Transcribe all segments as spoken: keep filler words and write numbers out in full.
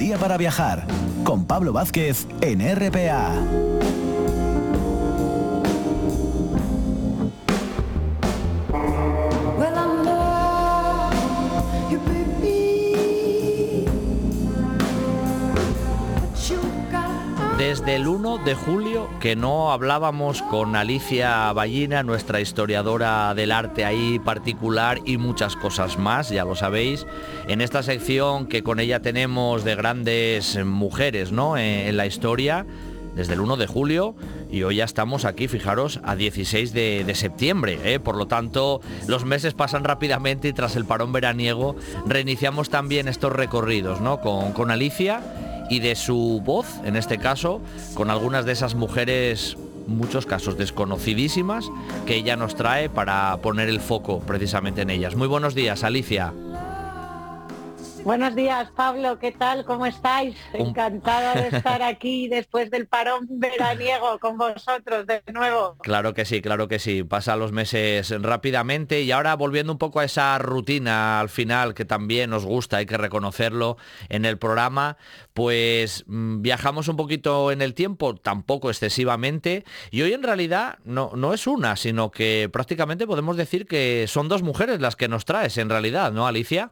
día para viajar, con Pablo Vázquez en R P A. Desde el uno de julio que no hablábamos con Alicia Ballina, nuestra historiadora del arte ahí particular y muchas cosas más, ya lo sabéis, en esta sección que con ella tenemos de grandes mujeres, ¿no?, en, en la historia, desde el uno de julio, y hoy ya estamos aquí, fijaros, a dieciséis de, de septiembre, ¿eh? Por lo tanto, los meses pasan rápidamente y tras el parón veraniego reiniciamos también estos recorridos, ¿no?, con, con Alicia, y de su voz, en este caso, con algunas de esas mujeres, muchos casos desconocidísimas, que ella nos trae para poner el foco precisamente en ellas. Muy buenos días, Alicia. Buenos días, Pablo, ¿qué tal? ¿Cómo estáis? Encantada de estar aquí después del parón veraniego con vosotros de nuevo. Claro que sí, claro que sí. Pasan los meses rápidamente y ahora volviendo un poco a esa rutina al final que también nos gusta, hay que reconocerlo en el programa, pues mmm, viajamos un poquito en el tiempo, tampoco excesivamente, y hoy en realidad no, no es una, sino que prácticamente podemos decir que son dos mujeres las que nos traes en realidad, ¿no, Alicia?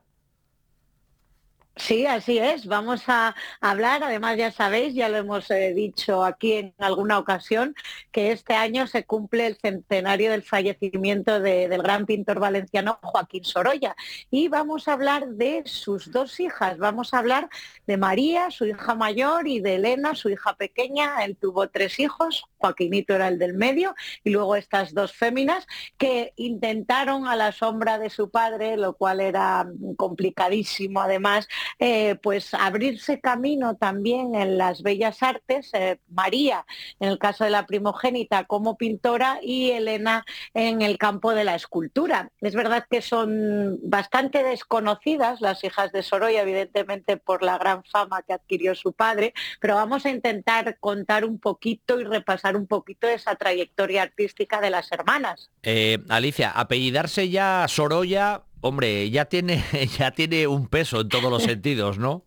Sí, así es. Vamos a hablar, además ya sabéis, ya lo hemos eh, dicho aquí en alguna ocasión, que este año se cumple el centenario del fallecimiento de, del gran pintor valenciano Joaquín Sorolla. Y vamos a hablar de sus dos hijas. Vamos a hablar de María, su hija mayor, y de Elena, su hija pequeña. Él tuvo tres hijos, Joaquinito era el del medio, y luego estas dos féminas que intentaron a la sombra de su padre, lo cual era complicadísimo además, Eh, pues abrirse camino también en las bellas artes, eh, María en el caso de la primogénita como pintora y Elena en el campo de la escultura. Es verdad que son bastante desconocidas las hijas de Sorolla, evidentemente por la gran fama que adquirió su padre, pero vamos a intentar contar un poquito y repasar un poquito esa trayectoria artística de las hermanas. Eh, Alicia, apellidarse ya Sorolla, hombre, ya tiene, ya tiene un peso en todos los sentidos, ¿no?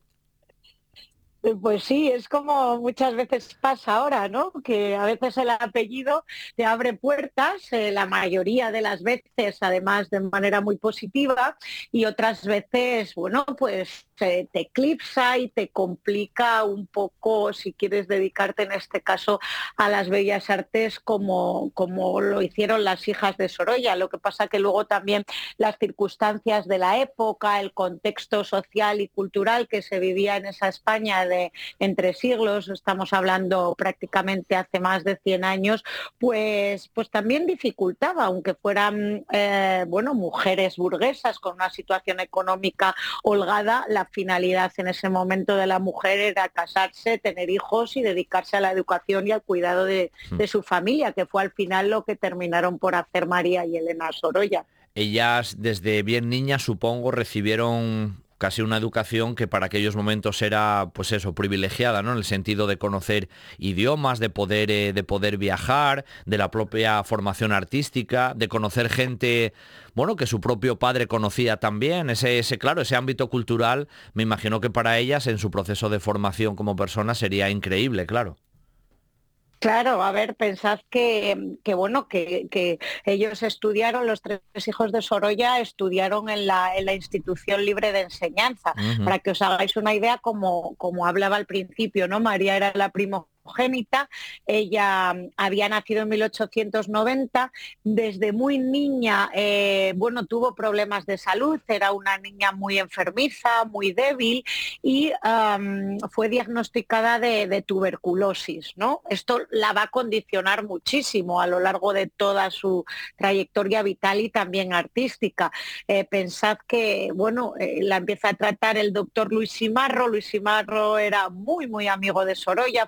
Pues sí, es como muchas veces pasa ahora, ¿no? Que a veces el apellido te abre puertas, eh, la mayoría de las veces, además, de manera muy positiva, y otras veces, bueno, pues eh, te eclipsa y te complica un poco si quieres dedicarte, en este caso, a las bellas artes como, como lo hicieron las hijas de Sorolla. Lo que pasa que luego también las circunstancias de la época, el contexto social y cultural que se vivía en esa España de entre siglos, estamos hablando prácticamente hace más de cien años, pues, pues también dificultaba, aunque fueran eh, bueno, mujeres burguesas con una situación económica holgada, la finalidad en ese momento de la mujer era casarse, tener hijos y dedicarse a la educación y al cuidado de, de su familia, que fue al final lo que terminaron por hacer María y Elena Sorolla. Ellas desde bien niñas, supongo, recibieron casi una educación que para aquellos momentos era, pues eso, privilegiada, ¿no? En el sentido de conocer idiomas, de poder, eh, de poder viajar, de la propia formación artística, de conocer gente, bueno, que su propio padre conocía también. Ese, ese, claro, ese ámbito cultural, me imagino que para ellas, en su proceso de formación como persona, sería increíble, claro. Claro, a ver, pensad que, que bueno, que, que ellos estudiaron, los tres hijos de Sorolla estudiaron en la, en la institución libre de enseñanza. Uh-huh. Para que os hagáis una idea, como, como hablaba al principio, ¿no? María era la primogénita. Ella había nacido en mil ochocientos noventa, desde muy niña, eh, bueno, tuvo problemas de salud, era una niña muy enfermiza, muy débil y um, fue diagnosticada de, de tuberculosis, ¿no? Esto la va a condicionar muchísimo a lo largo de toda su trayectoria vital y también artística. Eh, pensad que, bueno, eh, la empieza a tratar el doctor Luis Simarro. Luis Simarro era muy, muy amigo de Sorolla, fue el primer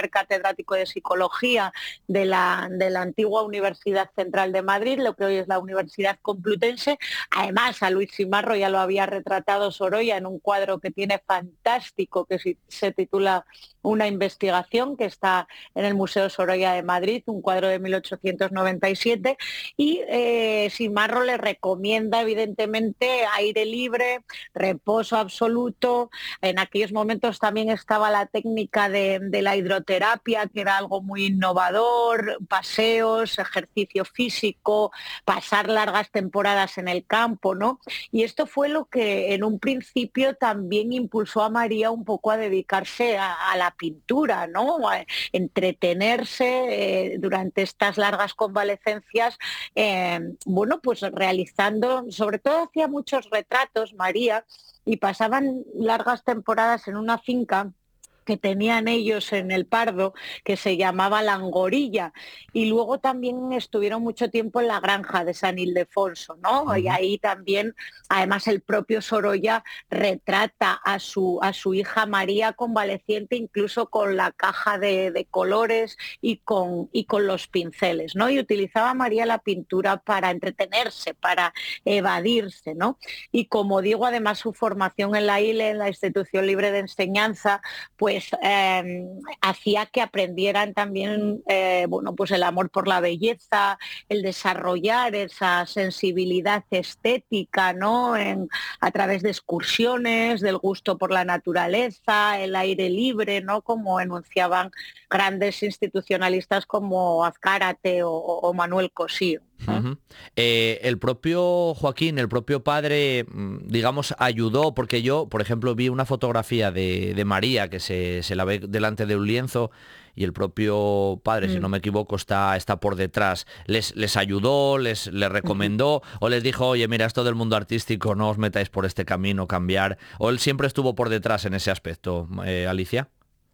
primer catedrático de psicología de la, de la antigua Universidad Central de Madrid, lo que hoy es la Universidad Complutense. Además, a Luis Cimarro ya lo había retratado Sorolla en un cuadro que tiene fantástico, que se titula Una investigación, que está en el Museo Sorolla de Madrid, un cuadro de mil ochocientos noventa y siete, y eh, Cimarro le recomienda evidentemente aire libre, reposo absoluto. En aquellos momentos también estaba la técnica de, de la hidroterapia, que era algo muy innovador, paseos, ejercicio físico, pasar largas temporadas en el campo, ¿no? Y esto fue lo que en un principio también impulsó a María un poco a dedicarse a, a la pintura, ¿no? A entretenerse eh, durante estas largas convalecencias, eh, bueno, pues realizando, sobre todo hacía muchos retratos, María, y pasaban largas temporadas en una finca que tenían ellos en el Pardo, que se llamaba La Angorilla, y luego también estuvieron mucho tiempo en la granja de San Ildefonso, ¿no? Uh-huh. Y ahí también, además, el propio Sorolla retrata a su, a su hija María convaleciente, incluso con la caja de, de colores y con, y con los pinceles, ¿no? Y utilizaba María la pintura para entretenerse, para evadirse, ¿no? Y como digo, además, su formación en la I L E, en la Institución Libre de Enseñanza, pues pues eh, hacía que aprendieran también eh, bueno, pues el amor por la belleza, el desarrollar esa sensibilidad estética, ¿no? En, a través de excursiones, del gusto por la naturaleza, el aire libre, ¿no? Como enunciaban grandes institucionalistas como Azcárate o, o Manuel Cosío. ¿Eh? Uh-huh. Eh, el propio Joaquín, el propio padre, digamos, ayudó, porque yo, por ejemplo, vi una fotografía de, de María que se, se la ve delante de un lienzo y el propio padre, mm. si no me equivoco, está, está por detrás. ¿Les, les ayudó, les, les recomendó uh-huh. o les dijo, oye, mira, esto del mundo artístico, no os metáis por este camino, cambiar? ¿O él siempre estuvo por detrás en ese aspecto, eh, Alicia?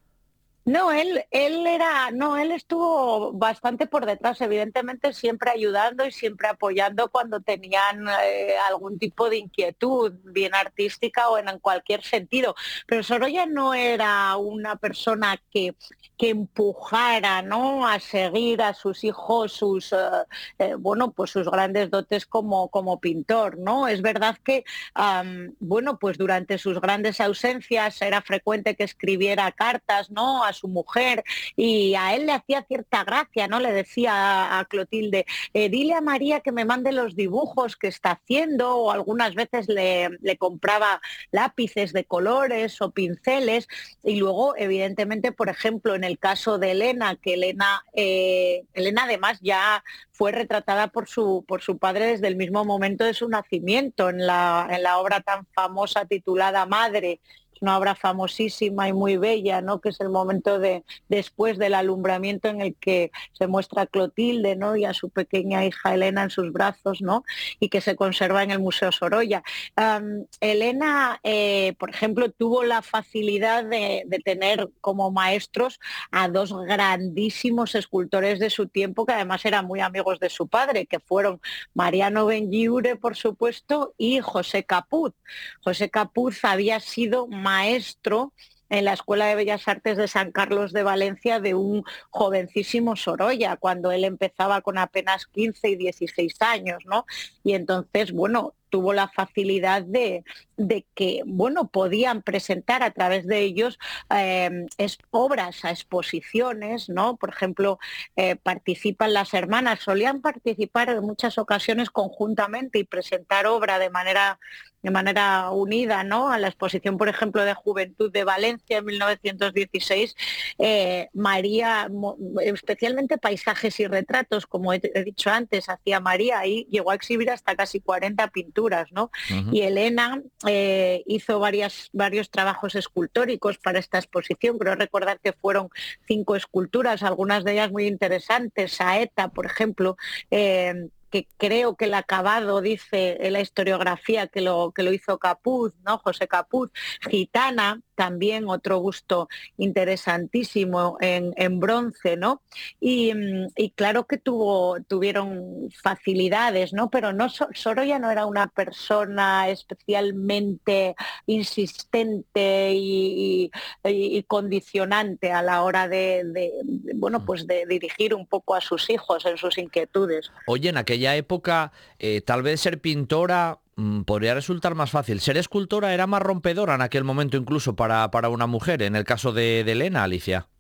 No, él, él era, no, él estuvo bastante por detrás, evidentemente siempre ayudando y siempre apoyando cuando tenían eh, algún tipo de inquietud, bien artística o en, en cualquier sentido. Pero Sorolla no era una persona que, que empujara, ¿no?, a seguir a sus hijos sus, eh, eh, bueno, pues sus grandes dotes como, como pintor, ¿no? Es verdad que, um, bueno, pues durante sus grandes ausencias era frecuente que escribiera cartas, ¿no?, a su mujer, y a él le hacía cierta gracia, ¿no? Le decía a, a Clotilde, eh, dile a María que me mande los dibujos que está haciendo, o algunas veces le, le compraba lápices de colores o pinceles. Y luego, evidentemente, por ejemplo, en el caso de Elena, que Elena, eh, Elena además ya fue retratada por su, por su padre desde el mismo momento de su nacimiento, en la, en la obra tan famosa titulada Madre, una obra famosísima y muy bella, ¿no?, que es el momento de después del alumbramiento, en el que se muestra a Clotilde, ¿no?, y a su pequeña hija Elena en sus brazos, ¿no?, y que se conserva en el Museo Sorolla. Um, Elena, eh, por ejemplo, tuvo la facilidad de, de tener como maestros a dos grandísimos escultores de su tiempo, que además eran muy amigos de su padre, que fueron Mariano Benlliure, por supuesto, y José Capuz. José Capuz había sido maestro en la Escuela de Bellas Artes de San Carlos de Valencia de un jovencísimo Sorolla, cuando él empezaba con apenas quince y dieciséis años, ¿no? Y entonces, bueno, tuvo la facilidad de, de que, bueno, podían presentar a través de ellos eh, es, obras a exposiciones, ¿no? Por ejemplo, eh, participan las hermanas, solían participar en muchas ocasiones conjuntamente y presentar obra de manera, de manera unida, ¿no?, a la exposición, por ejemplo, de Juventud de Valencia en mil novecientos dieciséis. Eh, María, especialmente paisajes y retratos, como he, he dicho antes, hacía María, y llegó a exhibir hasta casi cuarenta pinturas. ¿No? Uh-huh. Y Elena eh, hizo varias, varios trabajos escultóricos para esta exposición. Creo recordar que fueron cinco esculturas, algunas de ellas muy interesantes. Saeta, por ejemplo, eh, que creo que el acabado dice en la historiografía que lo, que lo hizo Capuz, ¿no?, José Capuz. Gitana, también otro busto interesantísimo en, en bronce, ¿no? Y, y claro que tuvo, tuvieron facilidades, ¿no? Pero no, Sorolla no era una persona especialmente insistente y, y, y condicionante a la hora de, de, de, bueno, pues de dirigir un poco a sus hijos en sus inquietudes. Oye, en aquella época, eh, tal vez ser pintora mmm, podría resultar más fácil. Ser escultora era más rompedora en aquel momento incluso para, para una mujer, en el caso de, de Elena, Alicia.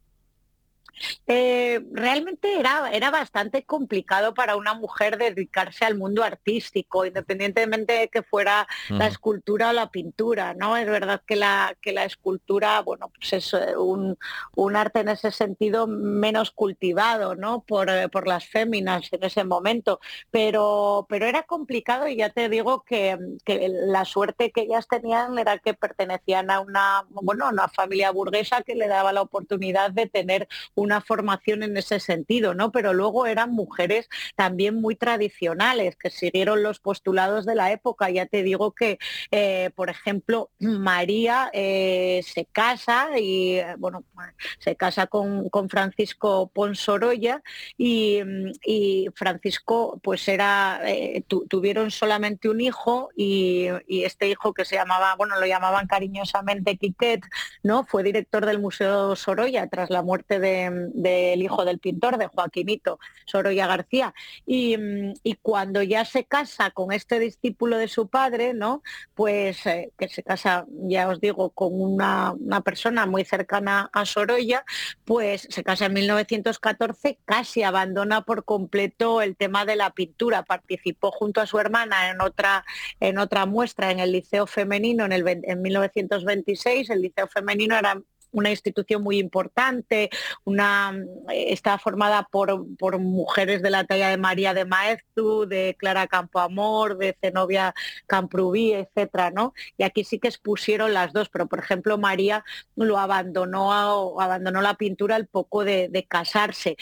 Eh, realmente era, era bastante complicado para una mujer dedicarse al mundo artístico, independientemente de que fuera uh-huh. la escultura o la pintura, ¿no? Es verdad que la, que la escultura, bueno, pues es un, un arte en ese sentido menos cultivado, ¿no? Por, por las féminas en ese momento, pero, pero era complicado y ya te digo que, que la suerte que ellas tenían era que pertenecían a una, bueno, a una familia burguesa que le daba la oportunidad de tener una formación en ese sentido, ¿no? Pero luego eran mujeres también muy tradicionales, que siguieron los postulados de la época. Ya te digo que, eh, por ejemplo, María eh, se casa y, bueno, se casa con, con Francisco Pons Sorolla y, y Francisco, pues era, eh, tu, tuvieron solamente un hijo y, y este hijo que se llamaba, bueno, lo llamaban cariñosamente Quiquet, ¿no? Fue director del Museo Sorolla tras la muerte de del hijo del pintor, de Joaquimito Sorolla García, y, y cuando ya se casa con este discípulo de su padre, ¿no? Pues eh, que se casa, ya os digo, con una, una persona muy cercana a Sorolla, pues se casa en mil novecientos catorce, casi abandona por completo el tema de la pintura, participó junto a su hermana en otra, en otra muestra en el Liceo Femenino en, el, en mil novecientos veintiséis, el Liceo Femenino era una institución muy importante, una, está formada por, por mujeres de la talla de María de Maeztu, de Clara Campoamor, de Zenobia Camprubí, etcétera, ¿no? Y aquí sí que expusieron las dos, pero por ejemplo María lo abandonó, a, abandonó la pintura al poco de, de casarse.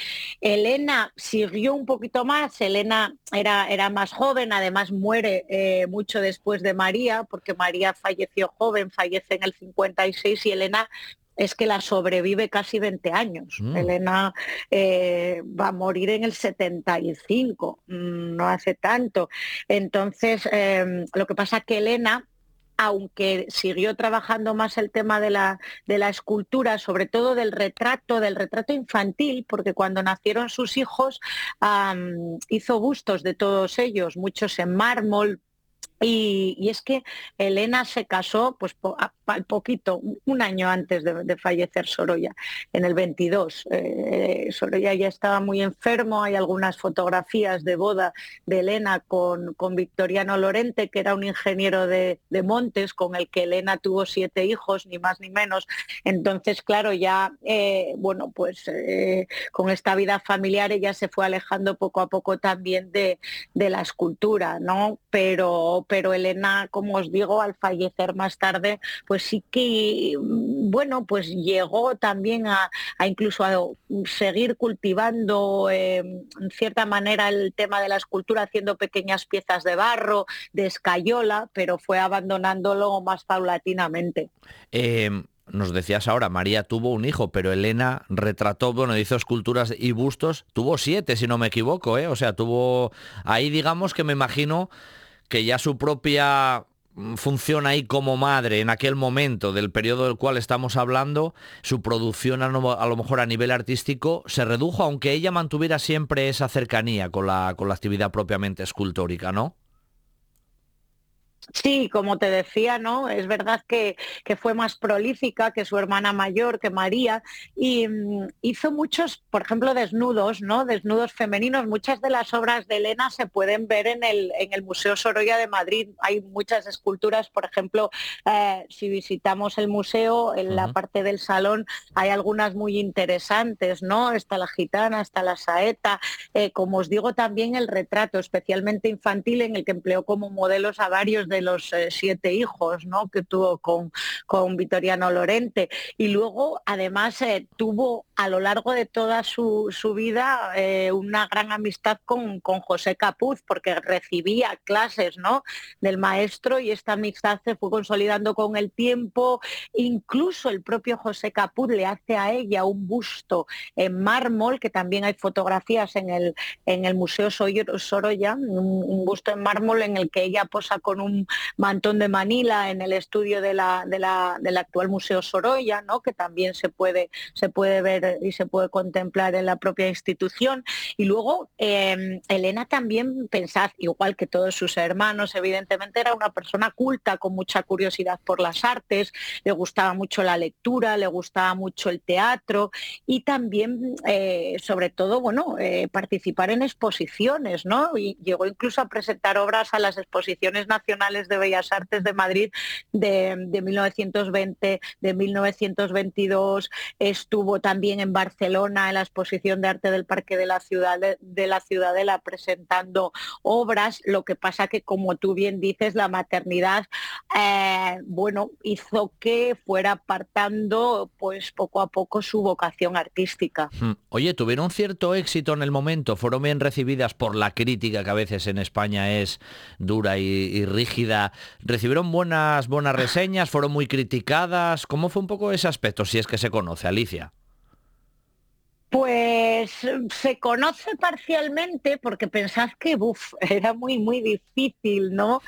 Elena siguió un poquito más, Elena era, era más joven, además muere eh, mucho después de María, porque María falleció joven, fallece en el cincuenta y seis y Elena es que la sobrevive casi veinte años. Mm. Elena eh, va a morir en el setenta y cinco, no hace tanto. Entonces, eh, lo que pasa es que Elena, aunque siguió trabajando más el tema de la, de la escultura, sobre todo del retrato, del retrato infantil, porque cuando nacieron sus hijos um, hizo bustos de todos ellos, muchos en mármol. Y, y es que Elena se casó pues po, al poquito, un año antes de, de fallecer Sorolla, en el veintidós. Eh, Sorolla ya estaba muy enfermo, hay algunas fotografías de boda de Elena con, con Victoriano Lorente, que era un ingeniero de, de montes, con el que Elena tuvo siete hijos, ni más ni menos. Entonces, claro, ya, eh, bueno, pues eh, con esta vida familiar ella se fue alejando poco a poco también de, de la escultura, ¿no? Pero pero Elena, como os digo, al fallecer más tarde, pues sí que, bueno, pues llegó también a, a incluso a seguir cultivando eh, en cierta manera el tema de la escultura, haciendo pequeñas piezas de barro, de escayola, pero fue abandonándolo más paulatinamente. Eh... Nos decías ahora, María tuvo un hijo, pero Elena retrató, bueno, hizo esculturas y bustos, tuvo siete, si no me equivoco, ¿eh? O sea, tuvo ahí, digamos que me imagino que ya su propia función ahí como madre en aquel momento del periodo del cual estamos hablando, su producción a lo, a lo mejor a nivel artístico se redujo, aunque ella mantuviera siempre esa cercanía con la, con la actividad propiamente escultórica, ¿no? Sí, como te decía, ¿no? Es verdad que, que fue más prolífica que su hermana mayor, que María, y mm, hizo muchos, por ejemplo, desnudos, ¿no? Desnudos femeninos. Muchas de las obras de Elena se pueden ver en el, en el Museo Sorolla de Madrid. Hay muchas esculturas, por ejemplo, eh, si visitamos el museo, en uh-huh. la parte del salón hay algunas muy interesantes, ¿no? Está la gitana, está la saeta, eh, como os digo, también el retrato, especialmente infantil, en el que empleó como modelos a varios de los eh, siete hijos, ¿no?, que tuvo con, con Vittoriano Lorente. Y luego, además, eh, tuvo a lo largo de toda su, su vida eh, una gran amistad con, con José Capuz, porque recibía clases, ¿no?, del maestro, y esta amistad se fue consolidando con el tiempo. Incluso el propio José Capuz le hace a ella un busto en mármol, que también hay fotografías en el, en el Museo Sorolla, un, un busto en mármol en el que ella posa con un mantón de Manila en el estudio de la, de la, del actual Museo Sorolla, ¿no?, que también se puede, se puede ver y se puede contemplar en la propia institución. Y luego eh, Elena también, pensad, igual que todos sus hermanos, evidentemente era una persona culta, con mucha curiosidad por las artes, le gustaba mucho la lectura, le gustaba mucho el teatro y también, eh, sobre todo, bueno, eh, participar en exposiciones, ¿no? Y llegó incluso a presentar obras a las Exposiciones Nacionales de Bellas Artes de Madrid de, de mil novecientos veinte, de mil novecientos veintidós, estuvo también en Barcelona en la Exposición de Arte del Parque de la Ciudad de, de la Ciudadela presentando obras. Lo que pasa que, como tú bien dices, la maternidad eh, bueno, hizo que fuera apartando pues poco a poco su vocación artística. Oye, ¿tuvieron cierto éxito en el momento? ¿Fueron bien recibidas por la crítica, que a veces en España es dura y, y rígida? ¿Recibieron buenas, buenas reseñas? ¿Fueron muy criticadas? ¿Cómo fue un poco ese aspecto, si es que se conoce, Alicia? Pues se conoce parcialmente, porque pensad que uf, era muy, muy difícil, ¿no?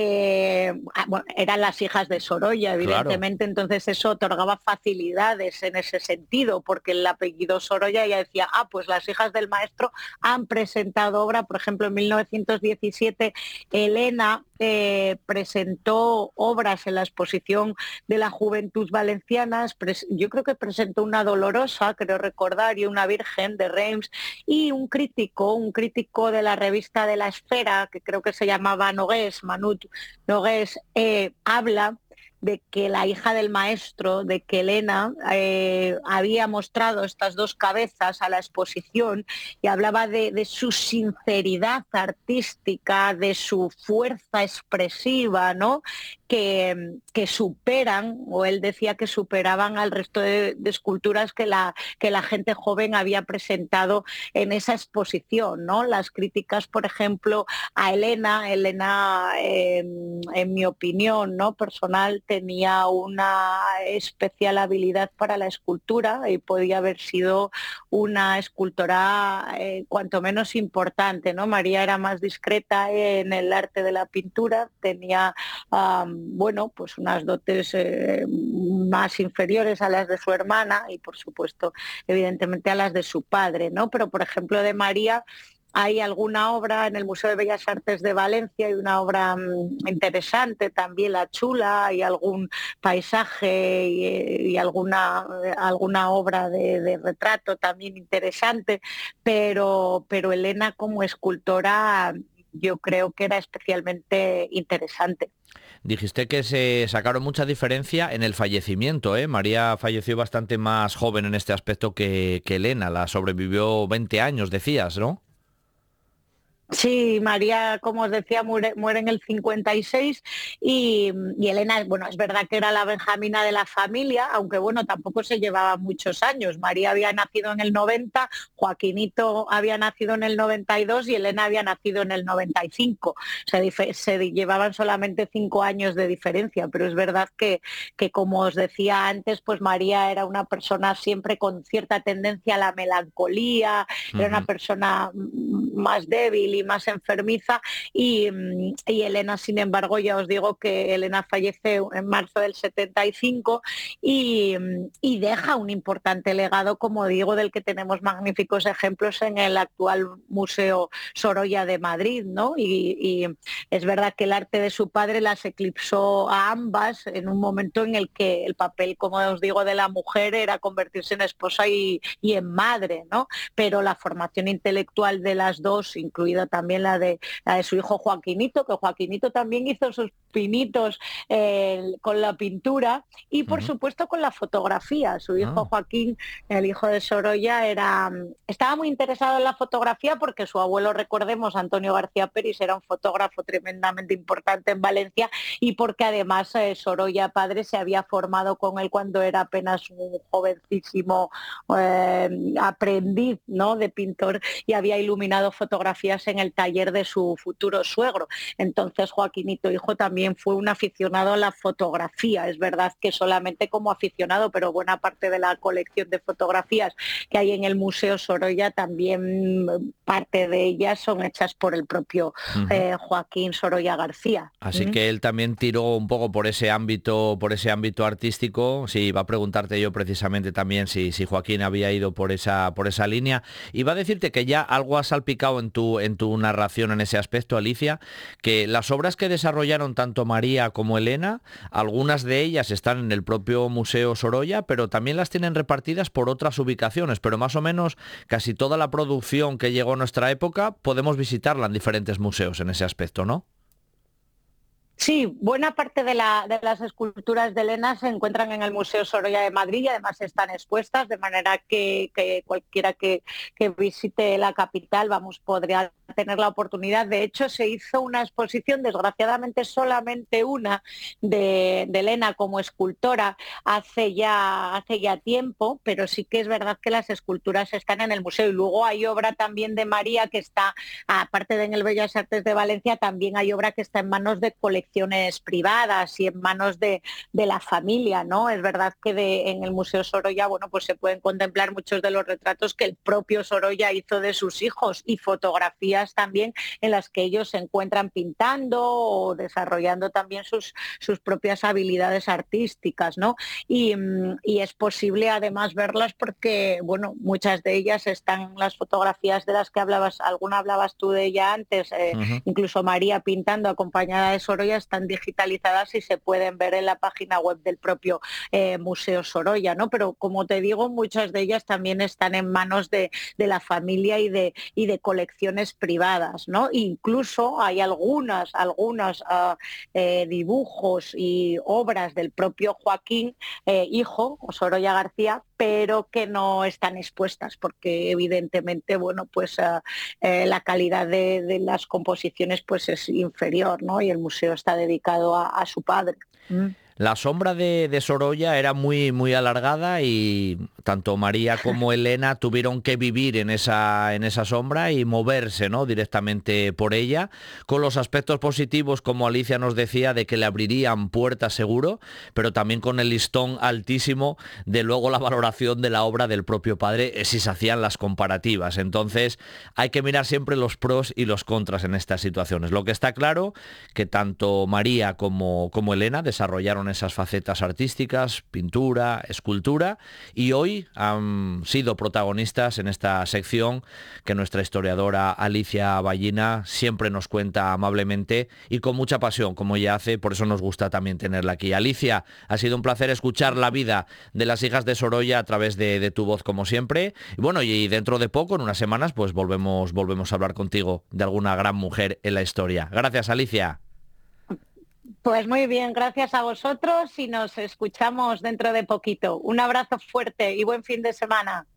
Que ah, bueno, eran las hijas de Sorolla, evidentemente, claro. Entonces eso otorgaba facilidades en ese sentido, porque el apellido Sorolla ya decía, ah, pues las hijas del maestro han presentado obra. Por ejemplo, en mil novecientos diecisiete, Elena eh, presentó obras en la Exposición de la Juventud Valenciana. Yo creo que presentó una Dolorosa, creo recordar, y una Virgen de Reims, y un crítico, un crítico de la revista de La Esfera, que creo que se llamaba Nogués, Manut Nogués, eh, habla de que la hija del maestro, de que Elena eh, había mostrado estas dos cabezas a la exposición, y hablaba de, de su sinceridad artística, de su fuerza expresiva, ¿no?, que, que superan, o él decía que superaban al resto de, de esculturas que la, que la gente joven había presentado en esa exposición, ¿no? Las críticas, por ejemplo, a Elena, Elena, eh, en mi opinión, ¿no?, personal, tenía una especial habilidad para la escultura y podía haber sido una escultora eh, cuanto menos importante, ¿no? María era más discreta en el arte de la pintura, tenía um, bueno, pues unas dotes eh, más inferiores a las de su hermana y, por supuesto, evidentemente a las de su padre, ¿no? Pero, por ejemplo, de María hay alguna obra en el Museo de Bellas Artes de Valencia, hay una obra um, interesante también, La Chula, hay algún paisaje y, y alguna, alguna obra de, de retrato también interesante, pero, pero Elena como escultora yo creo que era especialmente interesante. Dijiste que se sacaron mucha diferencia en el fallecimiento, ¿eh? María falleció bastante más joven en este aspecto que, que Elena, la sobrevivió veinte años, decías, ¿no? Sí, María, como os decía, muere, muere en el cincuenta y seis y, y Elena, bueno, es verdad que era la benjamina de la familia, aunque bueno, tampoco se llevaba muchos años. María había nacido en el noventa, Joaquinito había nacido en el noventa y dos y Elena había nacido en el noventa y cinco. Se, se llevaban solamente cinco años de diferencia, pero es verdad que, que, como os decía antes, pues María era una persona siempre con cierta tendencia a la melancolía, uh-huh. Era una persona más débil y más enfermiza, y, y Elena, sin embargo, ya os digo que Elena fallece en marzo del setenta y cinco y, y deja un importante legado, como digo, del que tenemos magníficos ejemplos en el actual Museo Sorolla de Madrid, ¿no? Y, y es verdad que el arte de su padre las eclipsó a ambas en un momento en el que el papel, como os digo, de la mujer era convertirse en esposa y, y en madre, ¿no? Pero la formación intelectual de las dos, incluida sino también la de, la de su hijo Joaquinito, que Joaquinito también hizo sus pinitos eh, con la pintura y por uh-huh. supuesto con la fotografía. Su hijo uh-huh. Joaquín, el hijo de Sorolla, era, estaba muy interesado en la fotografía porque su abuelo, recordemos, Antonio García Peris, era un fotógrafo tremendamente importante en Valencia y porque además eh, Sorolla padre se había formado con él cuando era apenas un jovencísimo eh, aprendiz, ¿no?, de pintor y había iluminado fotografías en el taller de su futuro suegro. Entonces Joaquinito hijo también fue un aficionado a la fotografía. Es verdad que solamente como aficionado, pero buena parte de la colección de fotografías que hay en el Museo Sorolla también parte de ellas son hechas por el propio uh-huh. eh, Joaquín Sorolla García. Así uh-huh. que él también tiró un poco por ese ámbito, por ese ámbito artístico. Sí, iba a preguntarte yo precisamente también si, si Joaquín había ido por esa, por esa línea. Iba a decirte que ya algo has salpicado en tu, en tu narración en ese aspecto, Alicia, que las obras que desarrollaron tanto María como Elena, algunas de ellas están en el propio Museo Sorolla, pero también las tienen repartidas por otras ubicaciones, pero más o menos casi toda la producción que llegó a nuestra época podemos visitarla en diferentes museos en ese aspecto, ¿no? Sí, buena parte de, la, de las esculturas de Elena se encuentran en el Museo Sorolla de Madrid y además están expuestas, de manera que, que cualquiera que, que visite la capital, vamos, podría tener la oportunidad. De hecho, se hizo una exposición, desgraciadamente solamente una, de, de Elena como escultora hace ya, hace ya tiempo, pero sí que es verdad que las esculturas están en el museo. Y luego hay obra también de María que está, aparte de en el Bellas Artes de Valencia, también hay obra que está en manos de colecciones privadas y en manos de, de la familia, ¿no? Es verdad que de, en el Museo Sorolla, bueno, pues se pueden contemplar muchos de los retratos que el propio Sorolla hizo de sus hijos y fotografías también en las que ellos se encuentran pintando o desarrollando también sus, sus propias habilidades artísticas, ¿no? Y, y es posible además verlas porque, bueno, muchas de ellas están, las fotografías de las que hablabas, alguna hablabas tú de ella antes, eh, uh-huh. incluso María pintando acompañada de Sorolla, están digitalizadas y se pueden ver en la página web del propio eh, Museo Sorolla, ¿no? Pero como te digo, muchas de ellas también están en manos de, de la familia y de, y de colecciones privadas, ¿no? Incluso hay algunas, algunos uh, eh, dibujos y obras del propio Joaquín, eh, hijo, Sorolla García, pero que no están expuestas porque evidentemente, bueno, pues uh, eh, la calidad de, de las composiciones pues es inferior, ¿no? Y el museo está dedicado a, a su padre. Mm. La sombra de, de Sorolla era muy, muy alargada y tanto María como Elena tuvieron que vivir en esa, en esa sombra y moverse, ¿no?, directamente por ella, con los aspectos positivos, como Alicia nos decía, de que le abrirían puertas seguro, pero también con el listón altísimo de luego la valoración de la obra del propio padre, si se hacían las comparativas. Entonces hay que mirar siempre los pros y los contras en estas situaciones. Lo que está claro, que tanto María como, como Elena desarrollaron esas facetas artísticas, pintura, escultura, y hoy han sido protagonistas en esta sección que nuestra historiadora Alicia Ballina siempre nos cuenta amablemente y con mucha pasión, como ella hace, por eso nos gusta también tenerla aquí. Alicia, ha sido un placer escuchar la vida de las hijas de Sorolla a través de, de tu voz, como siempre, y bueno, y dentro de poco, en unas semanas, pues volvemos, volvemos a hablar contigo de alguna gran mujer en la historia. Gracias, Alicia. Pues muy bien, gracias a vosotros y nos escuchamos dentro de poquito. Un abrazo fuerte y buen fin de semana.